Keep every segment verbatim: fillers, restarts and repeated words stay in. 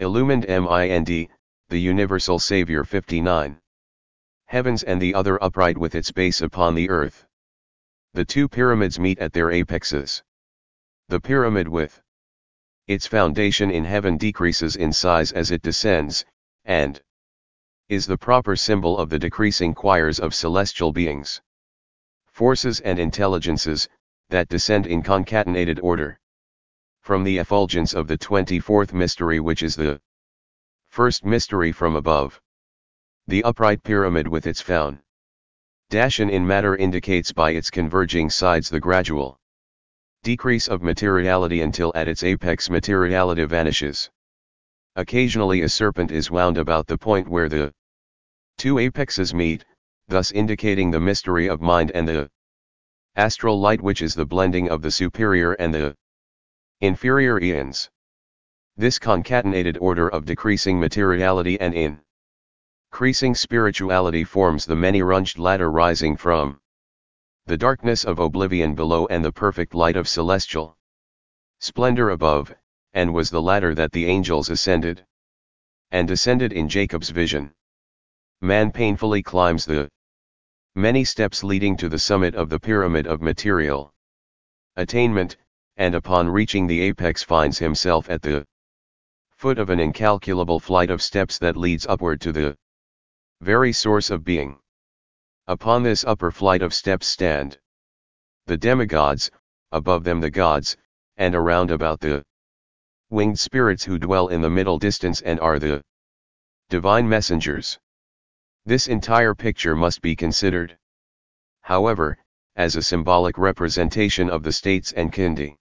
Illumined Mind, the Universal Savior fifty-nine. Heavens and the other upright with its base upon the earth. The two pyramids meet at their apexes. The pyramid with its foundation in heaven decreases in size as it descends, and is the proper symbol of the decreasing choirs of celestial beings, forces and intelligences, that descend in concatenated order. From the effulgence of the twenty-fourth mystery, which is the first mystery from above. The upright pyramid with its foundation in matter indicates by its converging sides the gradual decrease of materiality until at its apex materiality vanishes. Occasionally a serpent is wound about the point where the two apexes meet, thus indicating the mystery of mind and the astral light, which is the blending of the superior and the inferior eons. This concatenated order of decreasing materiality and increasing spirituality forms the many-runged ladder rising from the darkness of oblivion below and the perfect light of celestial splendor above, and was the ladder that the angels ascended and descended in Jacob's vision. Man painfully climbs the many steps leading to the summit of the pyramid of material attainment, and upon reaching the apex finds himself at the foot of an incalculable flight of steps that leads upward to the very source of being. Upon this upper flight of steps stand the demigods, above them the gods, and around about the winged spirits who dwell in the middle distance and are the divine messengers. This entire picture must be considered, however, as a symbolic representation of the states and conditions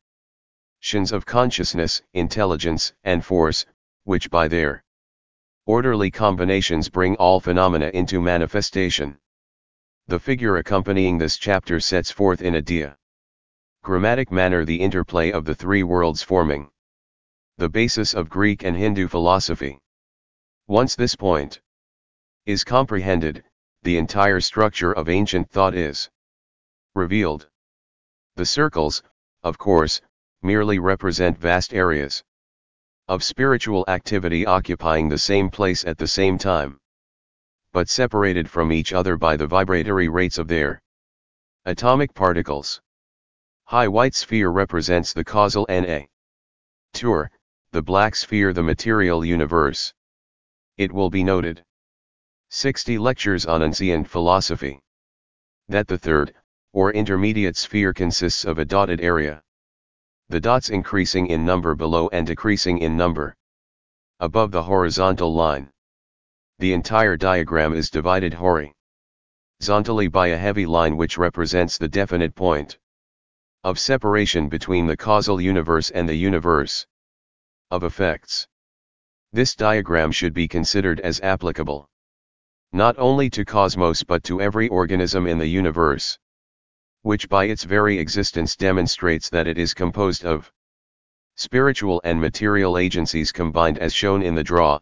of consciousness, intelligence, and force, which by their orderly combinations bring all phenomena into manifestation. The figure accompanying this chapter sets forth in a diagrammatic manner the interplay of the three worlds, forming the basis of Greek and Hindu philosophy. Once this point is comprehended, the entire structure of ancient thought is revealed. The circles, of course, merely represent vast areas of spiritual activity occupying the same place at the same time, but separated from each other by the vibratory rates of their atomic particles. High white sphere represents the causal nature, the black sphere the material universe. It will be noted, sixty lectures on ancient philosophy, that the third, or intermediate sphere consists of a dotted area. The dots increasing in number below and decreasing in number above the horizontal line. The entire diagram is divided horizontally by a heavy line which represents the definite point of separation between the causal universe and the universe of effects. This diagram should be considered as applicable not only to cosmos but to every organism in the universe, which by its very existence demonstrates that it is composed of spiritual and material agencies combined as shown in the drawing.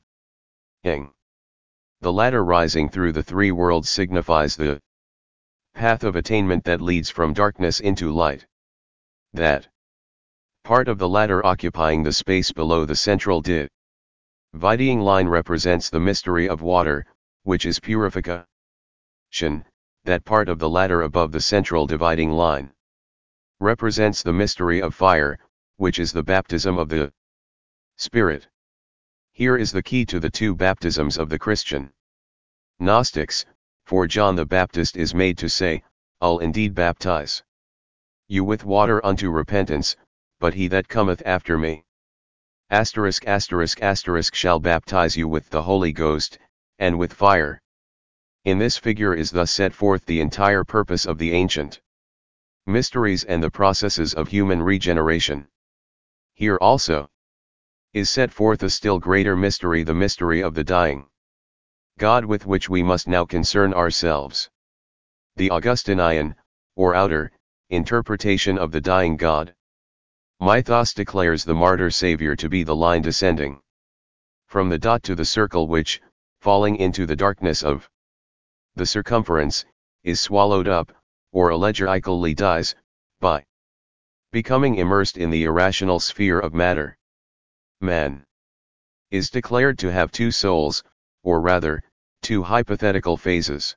The ladder rising through the three worlds signifies the path of attainment that leads from darkness into light. That part of the ladder occupying the space below the central dividing line represents the mystery of water, which is purification. That part of the ladder above the central dividing line represents the mystery of fire, which is the baptism of the Spirit. Here is the key to the two baptisms of the Christian Gnostics, for John the Baptist is made to say, I'll indeed baptize you with water unto repentance, but he that cometh after me, asterisk asterisk asterisk shall baptize you with the Holy Ghost, and with fire. In this figure is thus set forth the entire purpose of the ancient mysteries and the processes of human regeneration. Here also is set forth a still greater mystery, the mystery of the dying God, with which we must now concern ourselves. The Augustinian, or outer, interpretation of the dying God mythos declares the martyr Savior to be the line descending from the dot to the circle which, falling into the darkness of the circumference, is swallowed up, or allegorically dies, by becoming immersed in the irrational sphere of matter. Man is declared to have two souls, or rather, two hypothetical phases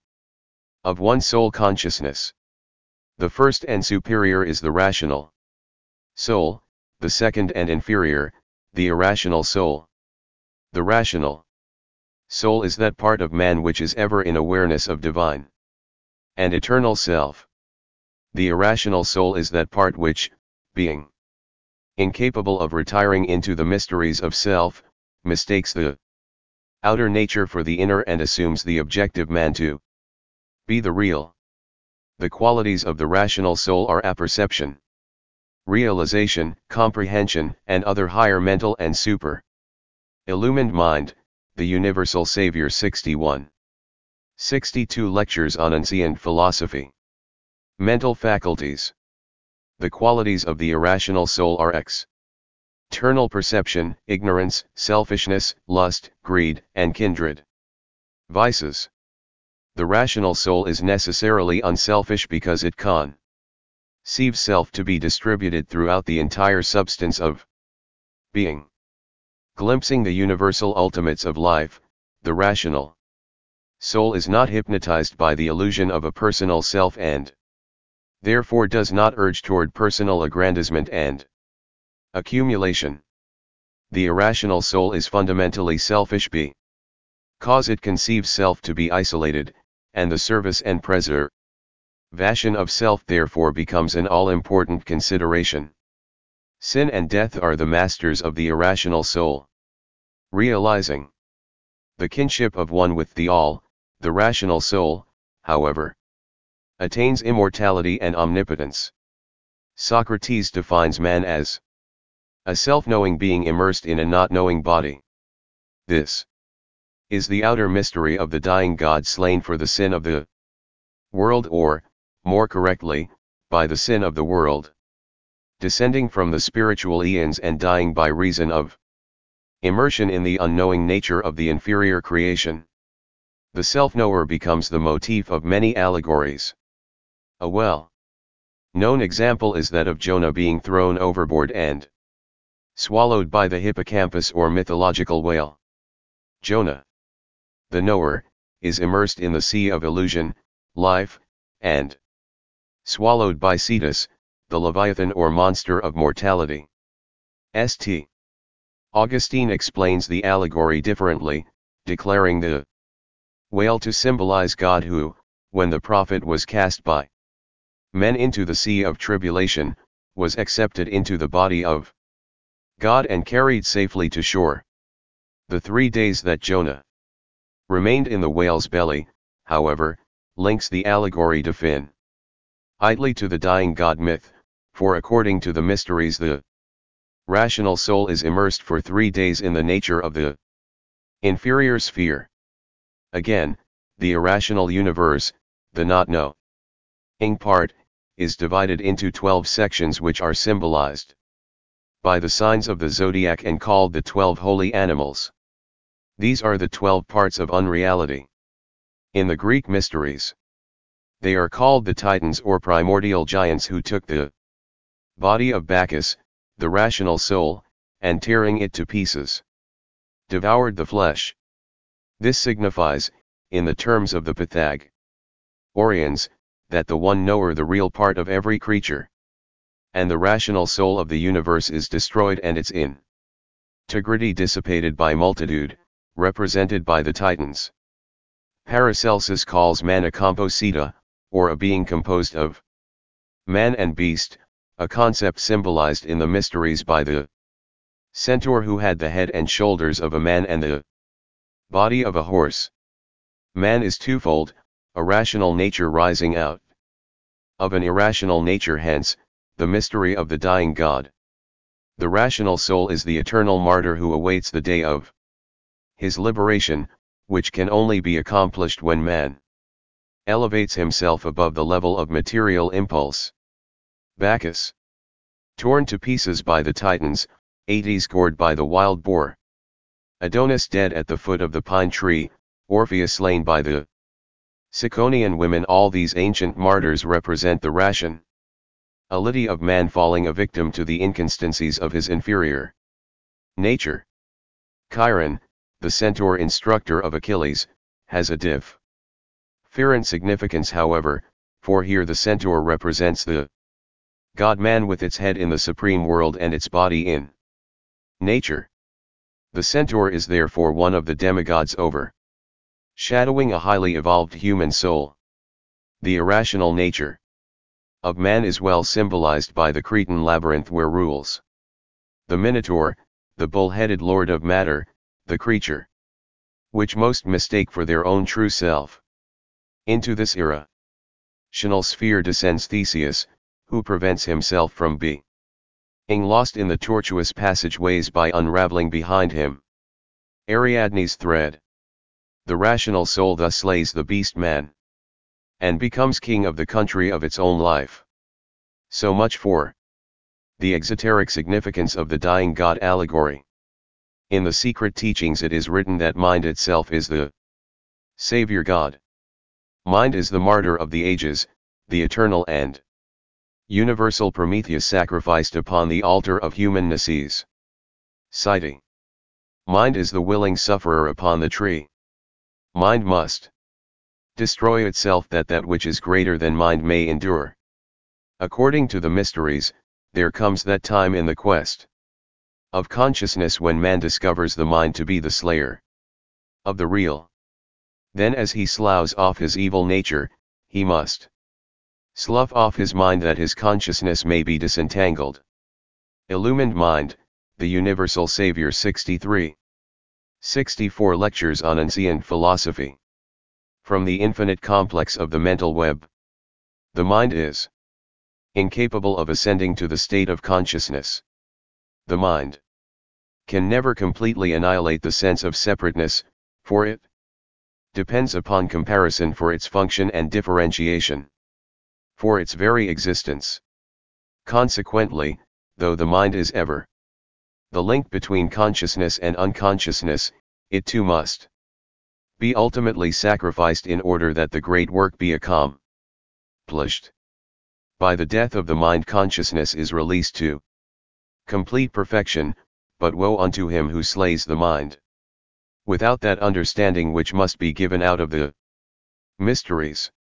of one soul consciousness. The first and superior is the rational soul, the second and inferior, the irrational soul. The rational soul is that part of man which is ever in awareness of divine and eternal self. The irrational soul is that part which, being incapable of retiring into the mysteries of self, mistakes the outer nature for the inner and assumes the objective man to be the real. The qualities of the rational soul are apperception, realization, comprehension, and other higher mental and super illumined mind. The Universal Savior sixty-one. sixty-two Lectures on Ancient Philosophy. Mental faculties. The qualities of the irrational soul are external perception, ignorance, selfishness, lust, greed, and kindred vices. The rational soul is necessarily unselfish because it conceives self to be distributed throughout the entire substance of being. Glimpsing the universal ultimates of life, the rational soul is not hypnotized by the illusion of a personal self and therefore does not urge toward personal aggrandizement and accumulation. The irrational soul is fundamentally selfish because it conceives self to be isolated, and the service and preservation of self therefore becomes an all-important consideration. Sin and death are the masters of the irrational soul. Realizing the kinship of one with the all, the rational soul, however, attains immortality and omnipotence. Socrates defines man as a self-knowing being immersed in a not-knowing body. This is the outer mystery of the dying God slain for the sin of the world, or, more correctly, by the sin of the world, descending from the spiritual eons and dying by reason of immersion in the unknowing nature of the inferior creation. The self-knower becomes the motif of many allegories. A well-known example is that of Jonah being thrown overboard and swallowed by the hippocampus or mythological whale. Jonah, the knower, is immersed in the sea of illusion, life, and swallowed by Cetus, the leviathan or monster of mortality. Saint Augustine explains the allegory differently, declaring the whale to symbolize God who, when the prophet was cast by men into the sea of tribulation, was accepted into the body of God and carried safely to shore. The three days that Jonah remained in the whale's belly, however, links the allegory definitely to the dying God myth, for according to the mysteries the rational soul is immersed for three days in the nature of the inferior sphere. Again, the irrational universe, the not-knowing part, is divided into twelve sections which are symbolized by the signs of the zodiac and called the twelve holy animals. These are the twelve parts of unreality. In the Greek mysteries, they are called the Titans or primordial giants who took the body of Bacchus, the rational soul, and tearing it to pieces, devoured the flesh. This signifies, in the terms of the Pythagoreans, that the one knower, the real part of every creature, and the rational soul of the universe is destroyed and its integrity dissipated by multitude, represented by the Titans. Paracelsus calls man a composita, or a being composed of man and beast, a concept symbolized in the mysteries by the centaur who had the head and shoulders of a man and the body of a horse. Man is twofold, a rational nature rising out of an irrational nature, hence, the mystery of the dying God. The rational soul is the eternal martyr who awaits the day of his liberation, which can only be accomplished when man elevates himself above the level of material impulse. Bacchus, torn to pieces by the Titans, Hades gored by the wild boar, Adonis dead at the foot of the pine tree, Orpheus slain by the Ciconian women. All these ancient martyrs represent the rationality of man falling a victim to the inconstancies of his inferior nature. Chiron, the centaur instructor of Achilles, has a diff. Different significance however, for here the centaur represents the God-man with its head in the supreme world and its body in nature. The centaur is therefore one of the demigods over shadowing a highly evolved human soul. The irrational nature of man is well symbolized by the Cretan labyrinth where rules the Minotaur, the bull-headed lord of matter, the creature which most mistake for their own true self. Into this irrational sphere descends Theseus, who prevents himself from being lost in the tortuous passageways by unraveling behind him Ariadne's thread. The rational soul thus slays the beast man and becomes king of the country of its own life. So much for the exoteric significance of the dying god allegory. In the secret teachings it is written that mind itself is the Savior God. Mind is the martyr of the ages, the eternal and universal Prometheus sacrificed upon the altar of human necessities. Citing. Mind is the willing sufferer upon the tree. Mind must destroy itself that that which is greater than mind may endure. According to the mysteries, there comes that time in the quest of consciousness when man discovers the mind to be the slayer of the real. Then as he sloughs off his evil nature, he must slough off his mind that his consciousness may be disentangled. Illumined Mind, the Universal Savior sixty-three. sixty-four Lectures on Unseen Philosophy. From the infinite complex of the mental web. The mind is incapable of ascending to the state of consciousness. The mind can never completely annihilate the sense of separateness, for it depends upon comparison for its function and differentiation for its very existence. Consequently, though the mind is ever the link between consciousness and unconsciousness, it too must be ultimately sacrificed in order that the great work be accomplished. By the death of the mind consciousness is released to complete perfection, but woe unto him who slays the mind without that understanding which must be given out of the mysteries.